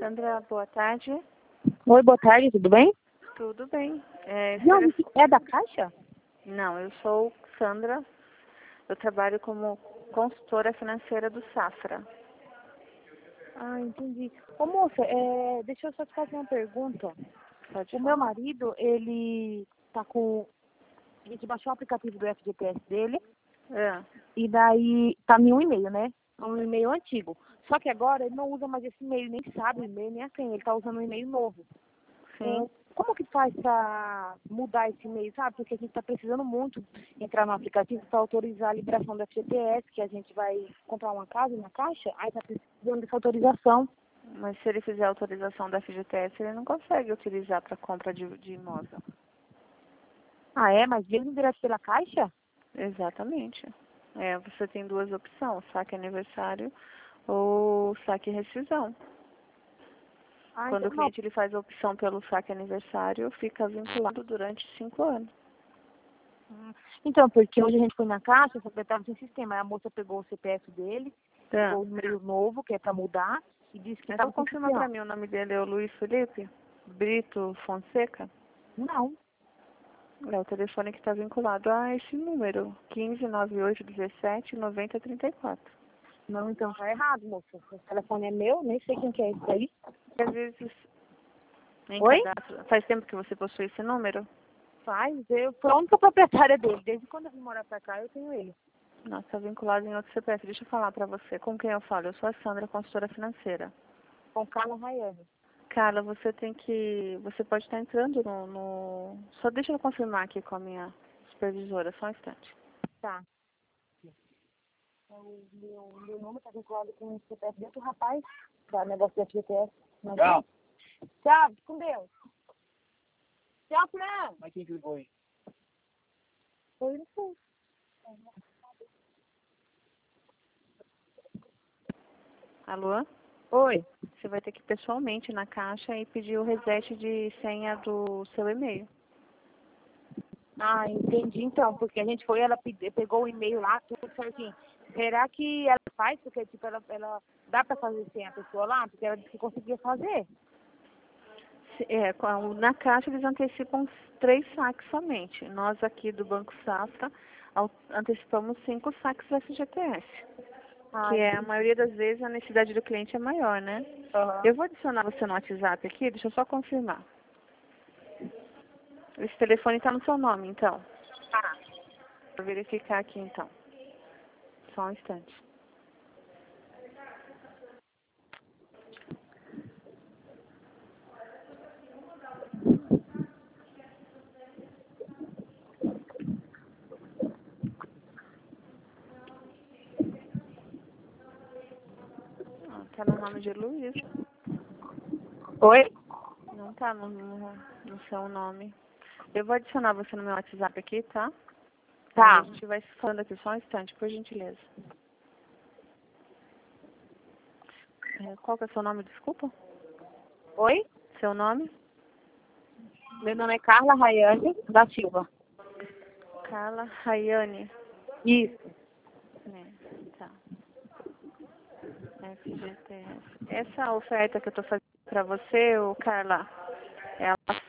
Sandra, boa tarde. Oi, boa tarde, tudo bem? Tudo bem? Não, é da Caixa? Não, eu sou Sandra. Eu trabalho como consultora financeira do Safra. Ah, entendi. Ô, moça, deixa eu só te fazer uma pergunta. Pode O falar. meu marido, ele tá com... A gente baixou o aplicativo do FGTS dele É, e daí tá em um e-mail, né? Um e-mail antigo. Só que agora ele não usa mais esse e-mail, nem sabe o e-mail, nem assim. Ele tá usando um e-mail novo. sim. Como que faz para mudar esse e-mail, sabe? Porque a gente está precisando muito entrar no aplicativo para autorizar a liberação do FGTS, que a gente vai comprar uma casa na Caixa, aí está precisando dessa autorização. Mas se ele fizer a autorização da FGTS, ele não consegue utilizar para compra de imóvel. Ah, é? Mas mesmo direto pela Caixa? Exatamente. Você tem duas opções, saque aniversário ou saque rescisão. Ah, Quando então o não. cliente ele faz a opção pelo saque aniversário, fica vinculado durante 5 anos. Então, porque hoje a gente foi na Caixa, só que estava sem sistema. Aí a moça pegou o CPF dele, Tá. pegou o e-mail novo, que é para mudar, e disse que É estava só sem confirmar sistema. para mim, o nome dele é o Luiz Felipe Brito Fonseca. Não. É o telefone que está vinculado a esse número, 1598179034. Não, então tá errado, moça. O telefone é meu, nem sei quem que é esse aí. Às vezes, em Oi? cadastro, faz tempo que você possui esse número? Faz, eu sou a única proprietária dele. Desde quando eu vim morar pra cá, eu tenho ele. Não, está vinculado em outro CPF. Deixa eu falar para você. Com quem eu falo? Eu sou a Sandra, consultora financeira. Com Carla Rayane. Carla, você tem que... Você pode estar entrando Só deixa eu confirmar aqui com a minha supervisora, só um instante. Tá. Meu nome tá vinculado com o CPF dentro do rapaz, da negócio da FGTS. Tchau. Tchau, com Deus. Tchau, Fran. Mas quem que ligou aí? Foi não sei. Alô? Oi. Você vai ter que ir pessoalmente na caixa e pedir o reset de senha do seu e-mail. Ah, entendi então, porque a gente foi, ela pegou o e-mail lá, tudo certinho. Será que ela faz? Porque, tipo, ela dá pra fazer sem a pessoa lá? Porque ela disse que conseguia fazer. Na caixa eles antecipam 3 saques somente. Nós aqui do Banco Safra antecipamos 5 saques do FGTS. Ah, Que é, a entendi. maioria das vezes, a necessidade do cliente é maior, né? Aham. Eu vou adicionar você no WhatsApp aqui, deixa eu só confirmar. Esse telefone está no seu nome, então. Tá. Vou verificar aqui, então. Só um instante. Tá no nome de Luiz. Oi? Não tá no seu nome. Eu vou adicionar você no meu WhatsApp aqui, tá? Aí a Tá. gente vai se falando aqui só um instante, por gentileza. Qual que é o seu nome, desculpa? Oi? Seu nome? Meu nome é Carla Rayane da Silva. Carla Rayane. Isso. Tá. FGTS. Essa oferta que eu tô fazendo pra você, ô Carla, ela